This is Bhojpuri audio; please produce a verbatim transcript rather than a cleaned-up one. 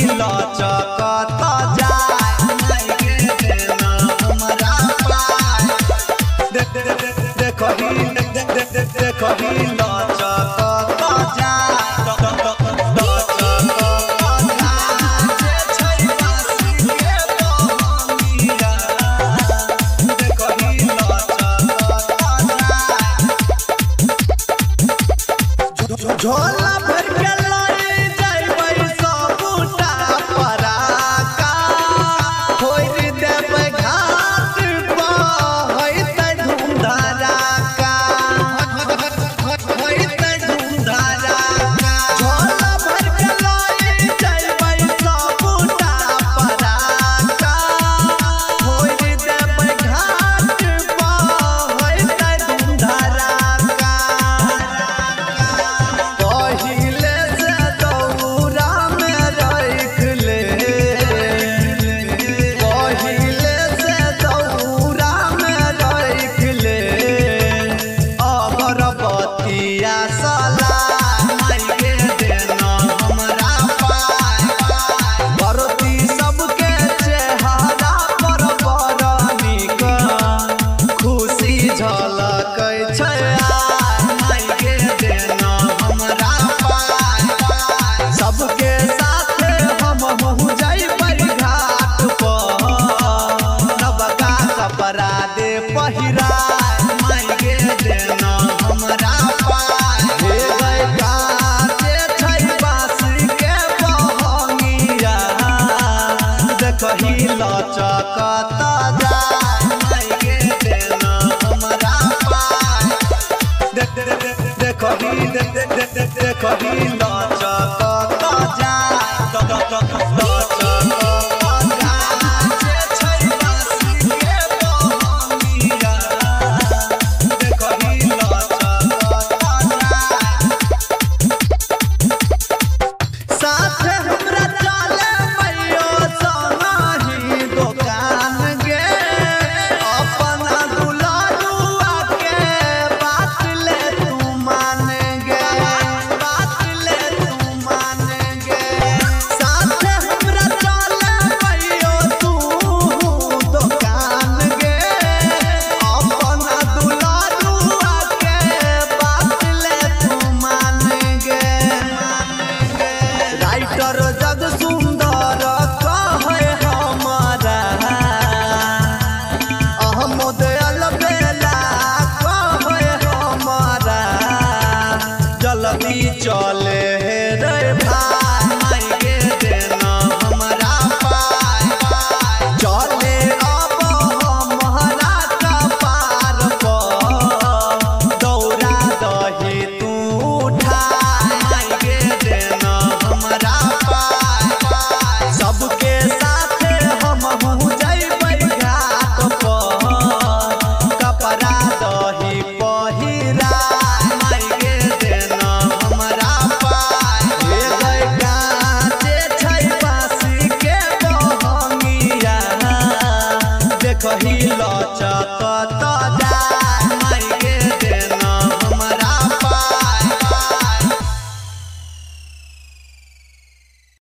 लचकता जाए माई के देना हमरा पाए देखही देखही लचकता जाए झोला भर के लाई जाइबै सबूटा पराका होई देबै घाट पर होइतै धुंधराका होइतै धुंधराका झोला भर के लाई जाइबै सबूटा पराका होई देबै घाट पर होइतै धुंधराका पहिले से दौरा में रख ले पहिले से दौरा में रख ले अगरबत्तिया सला माई के देना हमरा पाए बरती सबके चेहरा पर बड़ नीक खुशी झलकै छै माई के देना हमरा पाए सबके साथे हम हो जाइबै घाट पर नवका कपड़ा दे पहिराए माई के देना हमरा पाए हे गई काचे छै बाँस के बहंगिया देखही लचकता जाए माई के देना हमरा पाए देखही देखही लचकता